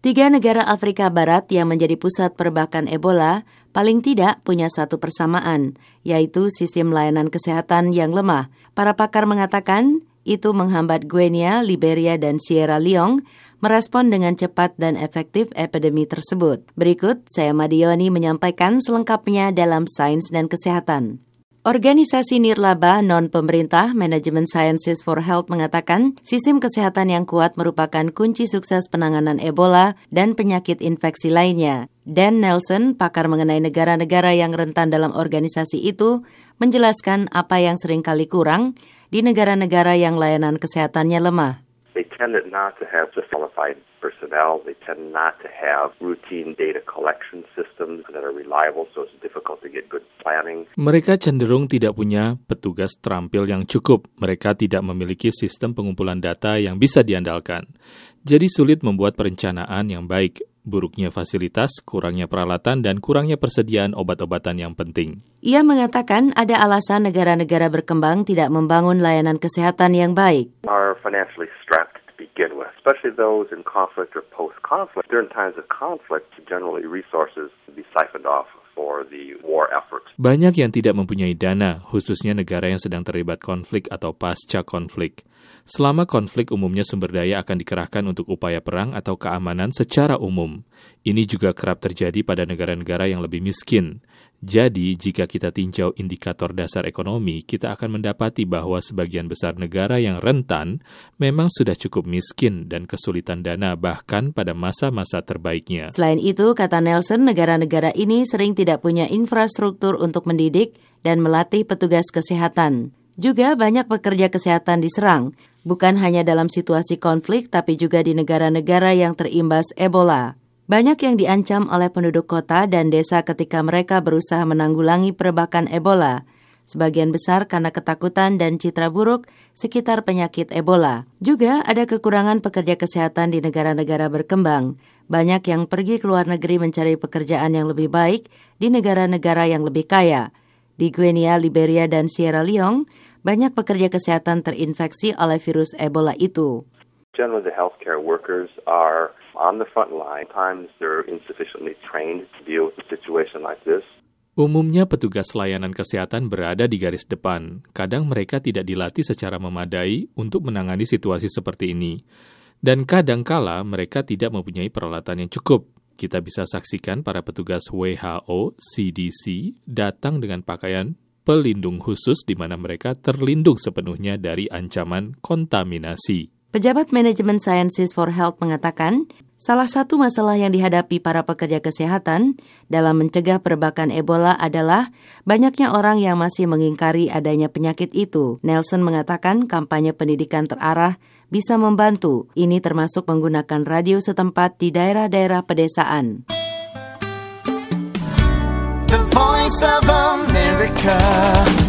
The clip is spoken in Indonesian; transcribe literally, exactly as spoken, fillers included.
Tiga negara Afrika Barat yang menjadi pusat perbakan Ebola paling tidak punya satu persamaan, yaitu sistem layanan kesehatan yang lemah. Para pakar mengatakan itu menghambat Guinea, Liberia, dan Sierra Leone merespon dengan cepat dan efektif epidemi tersebut. Berikut saya Madioni menyampaikan selengkapnya dalam Sains dan Kesehatan. Organisasi nirlaba non-pemerintah Management Sciences for Health mengatakan sistem kesehatan yang kuat merupakan kunci sukses penanganan Ebola dan penyakit infeksi lainnya. Dan Nelson, pakar mengenai negara-negara yang rentan dalam organisasi itu, menjelaskan apa yang seringkali kurang di negara-negara yang layanan kesehatannya lemah. They tend not to have the qualified personnel. They tend not to have routine data collection systems that are reliable, so it's difficult to get good planning. Mereka cenderung tidak punya petugas terampil yang cukup. Mereka tidak memiliki sistem pengumpulan data yang bisa diandalkan. Jadi sulit membuat perencanaan yang baik. Buruknya fasilitas, kurangnya peralatan, dan kurangnya persediaan obat-obatan yang penting. Ia mengatakan ada alasan negara-negara berkembang tidak membangun layanan kesehatan yang baik. Are financially strapped to begin with, especially those in conflict or post-conflict. During times of conflict, generally resources be siphoned off for the war efforts. Banyak yang tidak mempunyai dana, khususnya negara yang sedang terlibat konflik atau pasca konflik. Selama konflik, umumnya sumber daya akan dikerahkan untuk upaya perang atau keamanan secara umum. Ini juga kerap terjadi pada negara-negara yang lebih miskin. Jadi, jika kita tinjau indikator dasar ekonomi, kita akan mendapati bahwa sebagian besar negara yang rentan memang sudah cukup miskin dan kesulitan dana bahkan pada masa-masa terbaiknya. Selain itu, kata Nelson, negara-negara ini sering tidak punya infrastruktur untuk mendidik dan melatih petugas kesehatan. Juga banyak pekerja kesehatan diserang, bukan hanya dalam situasi konflik, tapi juga di negara-negara yang terimbas Ebola. Banyak yang diancam oleh penduduk kota dan desa ketika mereka berusaha menanggulangi perebakan Ebola, sebagian besar karena ketakutan dan citra buruk sekitar penyakit Ebola. Juga ada kekurangan pekerja kesehatan di negara-negara berkembang. Banyak yang pergi ke luar negeri mencari pekerjaan yang lebih baik di negara-negara yang lebih kaya. Di Guinea, Liberia, dan Sierra Leone, banyak pekerja kesehatan terinfeksi oleh virus Ebola itu. Generally, the healthcare workers are on the front line. Sometimes they're insufficiently trained to deal with a situation like this. Umumnya petugas layanan kesehatan berada di garis depan. Kadang mereka tidak dilatih secara memadai untuk menangani situasi seperti ini. Dan kadangkala mereka tidak mempunyai peralatan yang cukup. Kita bisa saksikan para petugas W H O, C D C datang dengan pakaian pelindung khusus di mana mereka terlindung sepenuhnya dari ancaman kontaminasi. Pejabat Manajemen Sciences for Health mengatakan, salah satu masalah yang dihadapi para pekerja kesehatan dalam mencegah perebakan Ebola adalah banyaknya orang yang masih mengingkari adanya penyakit itu. Nelson mengatakan kampanye pendidikan terarah bisa membantu. Ini termasuk menggunakan radio setempat di daerah-daerah pedesaan. The Voice of America.